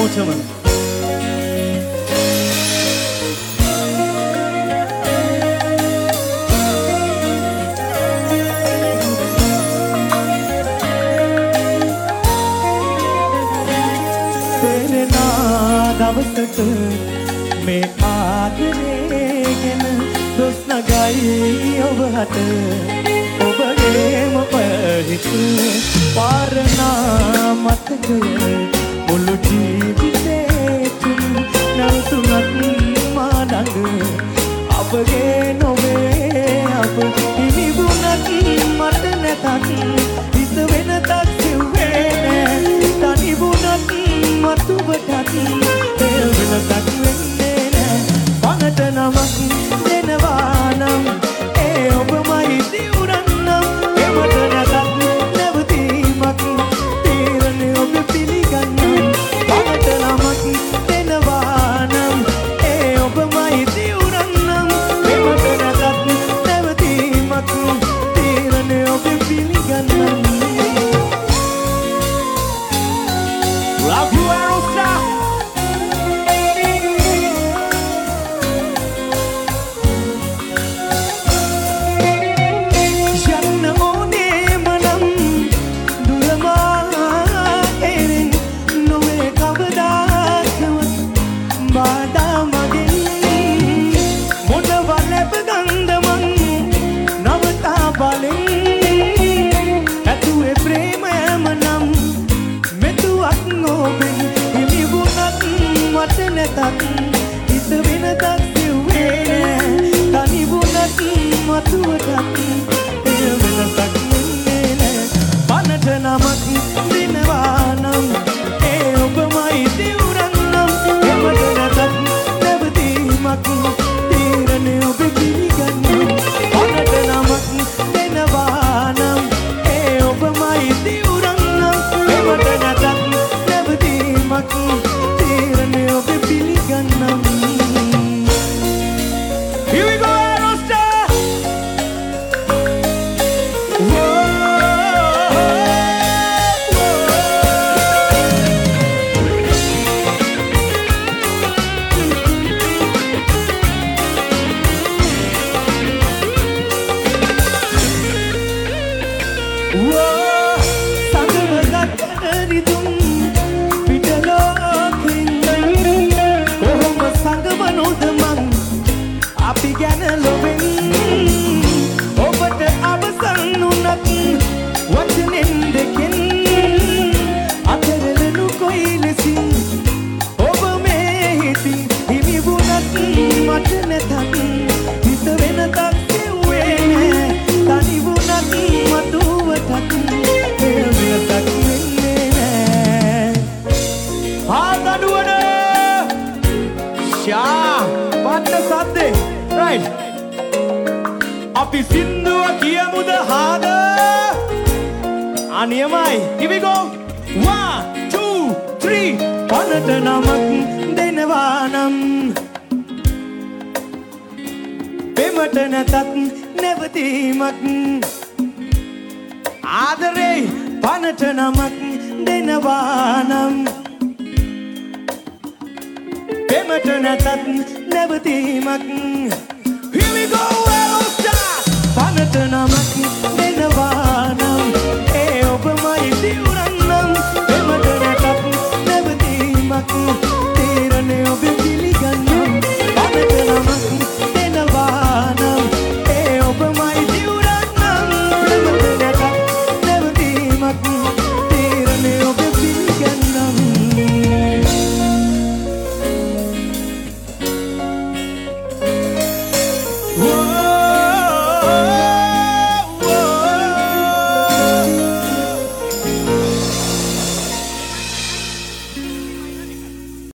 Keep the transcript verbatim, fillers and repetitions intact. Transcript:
හැමෝටම දවසට මේ ආදරේ ගැන දොස් නගයි ඔබට ඔබගේම පහිත පාරනා මතකය මුළු ජීවිතේ තුන් නැවතුනත් මානඟ අපගේ නොවේ අප හිමිවුණත් මට නැතත් හිත වෙනතක් සිව්වේ නෑ තනිවුණත් මතුවටත් වෙනසක් වෙන්නේ නෑ පනට නමක් දෙනවා නම් ඒ ඔබමයි දිවුරන්නම් එමට නැතත් නැවතීමක් තීරණය ඔබ පිළිගන්නම් පනට නමක් දෙනවා නම් ඒ ඔබමයි දිවුරන්නම් එමට නැතත් නැවතීමක් තීරණය ඔබ පිළිගන්නම් Love you, Aerostar! හිත වෙනතක් සිව්වේ නෑ තනිවුණත් මතුවටත් එය වෙනසක් වෙන්නේ නෑ පනට නමක් දෙනවා නම් ඒ ඔබමයි දිවුරන්නම් එමට නැතත් නැවතීමක් තීරණය ඔබ පිළිගන්නම් පනට නමක් දෙනවා නම් ඒ ඔබමයි දිවුරන්නම් එමට නැතත් නැවතීමක් තීරණය ඔබ පිළිගන්නම් Here we go Aerostar අපි සින්දුව කියමුද හාද අනියමයි here we go one two three පනට නමක් දෙනවා නම් පෙමට නැතත් නැවතීමක් ආදරේ පනට නමක් දෙනවා නම් පෙමට නැතත් නැවතීමක් Here we go, Aerostar! Panatana